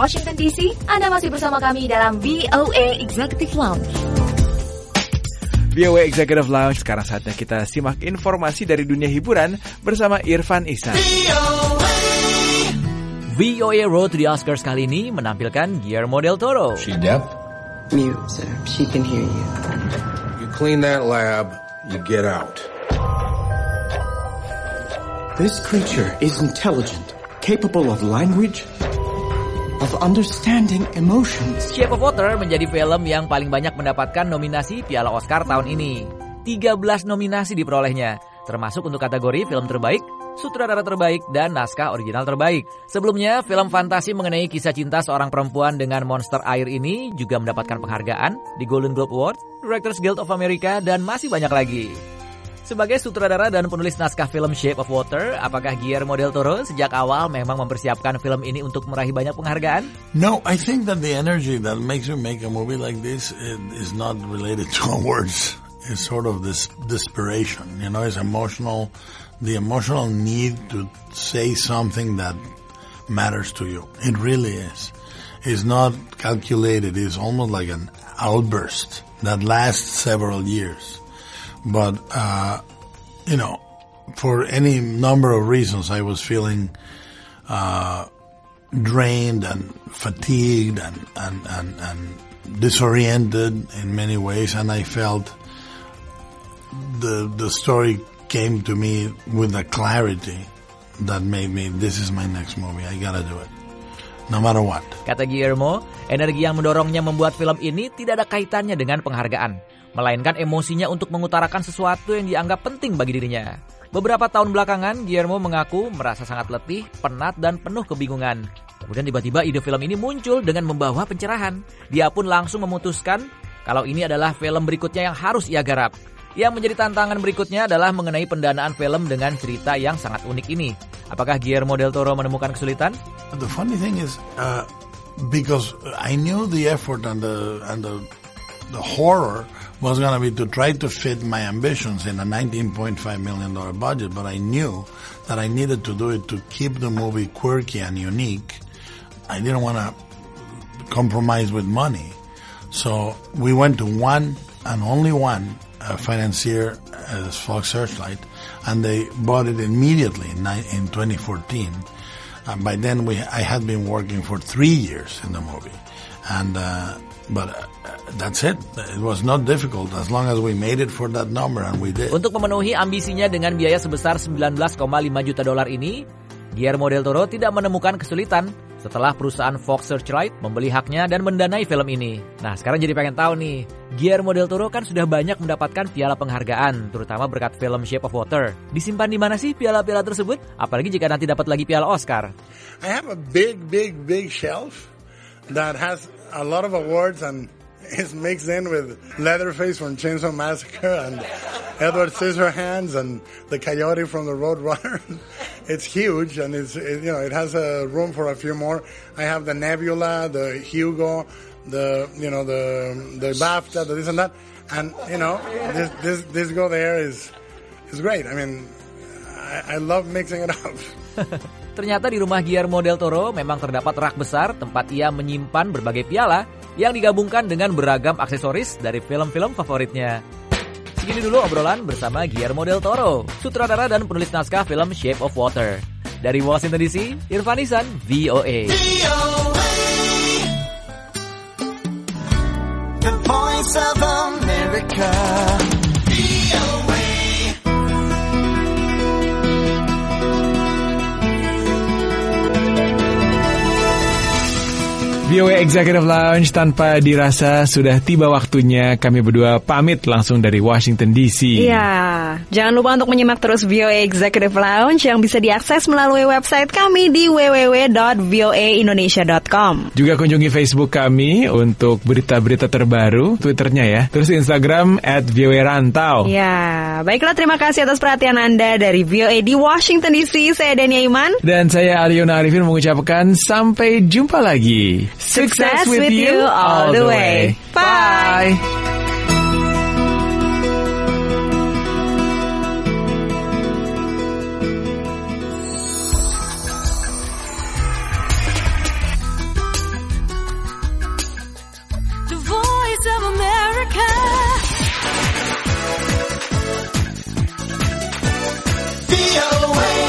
Washington DC, Anda masih bersama kami dalam VOA Executive Lounge. VOA Executive Lounge, sekarang saatnya kita simak informasi dari dunia hiburan bersama Irfan Ihsan. VOA Road to the Oscars kali ini menampilkan Guillermo del Toro. She deaf? Mute, sir. She can hear you. You clean that lab, you get out. This creature is intelligent, capable of language, of understanding emotions. Shape of Water menjadi film yang paling banyak mendapatkan nominasi Piala Oscar tahun ini. 13 nominasi diperolehnya, termasuk untuk kategori film terbaik, sutradara terbaik, dan naskah original terbaik. Sebelumnya, film fantasi mengenai kisah cinta seorang perempuan dengan monster air ini juga mendapatkan penghargaan di Golden Globe Award, Directors Guild of America, dan masih banyak lagi. Sebagai sutradara dan penulis naskah film Shape of Water, apakah Guillermo del Toro sejak awal memang mempersiapkan film ini untuk meraih banyak penghargaan? No, I think that the energy that makes you make a movie like this is not related to awards. It's sort of this desperation, it's emotional, the emotional need to say something that matters to you. It really is. It's not calculated. It's almost like an outburst that lasts several years. But, for any number of reasons, I was feeling drained and fatigued and disoriented in many ways, and I felt the story came to me with a clarity that made me, this is my next movie, I gotta do it, no matter what. Kata Guillermo, energi yang mendorongnya membuat film ini tidak ada kaitannya dengan penghargaan, melainkan emosinya untuk mengutarakan sesuatu yang dianggap penting bagi dirinya. Beberapa tahun belakangan, Guillermo mengaku merasa sangat letih, penat, dan penuh kebingungan. Kemudian tiba-tiba ide film ini muncul dengan membawa pencerahan. Dia pun langsung memutuskan kalau ini adalah film berikutnya yang harus ia garap. Yang menjadi tantangan berikutnya adalah mengenai pendanaan film dengan cerita yang sangat unik ini. Apakah Guillermo del Toro menemukan kesulitan? The funny thing is, because I knew the effort and the horror was going to be to try to fit my ambitions in a $19.5 million budget, but I knew that I needed to do it to keep the movie quirky and unique. I didn't want to compromise with money. So we went to one and only one financier, as Fox Searchlight, and they bought it immediately in 2014. By then I had been working for 3 years in the movie, and but that's it. It was not difficult as long as we made it for that number, and we did. Untuk memenuhi ambisinya dengan biaya sebesar $19,5 juta ini, Guillermo del Toro tidak menemukan kesulitan setelah perusahaan Fox Searchlight membeli haknya dan mendanai film ini. Nah, sekarang jadi pengen tahu nih, Guillermo del Toro kan sudah banyak mendapatkan piala penghargaan, terutama berkat film Shape of Water. Disimpan di mana sih piala-piala tersebut? Apalagi jika nanti dapat lagi piala Oscar. I have a big shelf that has a lot of awards and is mixed in with Leatherface from Chainsaw Massacre and Edward Scissorhands and the Coyote from the Roadrunner. It's huge, and it has a room for a few more. I have the Nebula, the Hugo, the BAFTA, the this and that, and this go there is great. I mean, I love mixing it up. Ternyata di rumah Guillermo del Toro memang terdapat rak besar tempat ia menyimpan berbagai piala yang digabungkan dengan beragam aksesoris dari film-film favoritnya. Segini dulu obrolan bersama Guillermo del Toro, sutradara dan penulis naskah film Shape of Water. Dari Washington DC, Irfan Ihsan, VOA. The Voice of America. VOA Executive Lounge, tanpa dirasa sudah tiba waktunya kami berdua pamit langsung dari Washington DC. Iya, jangan lupa untuk menyimak terus VOA Executive Lounge yang bisa diakses melalui website kami di www.voaindonesia.com. Juga kunjungi Facebook kami untuk berita-berita terbaru, Twitternya ya, terus Instagram @voarantau. Ya, baiklah, terima kasih atas perhatian Anda. Dari VOA di Washington DC, saya Dania Iman. Dan saya Aliona Arifin mengucapkan sampai jumpa lagi. Success with you all the way. Bye. VOA.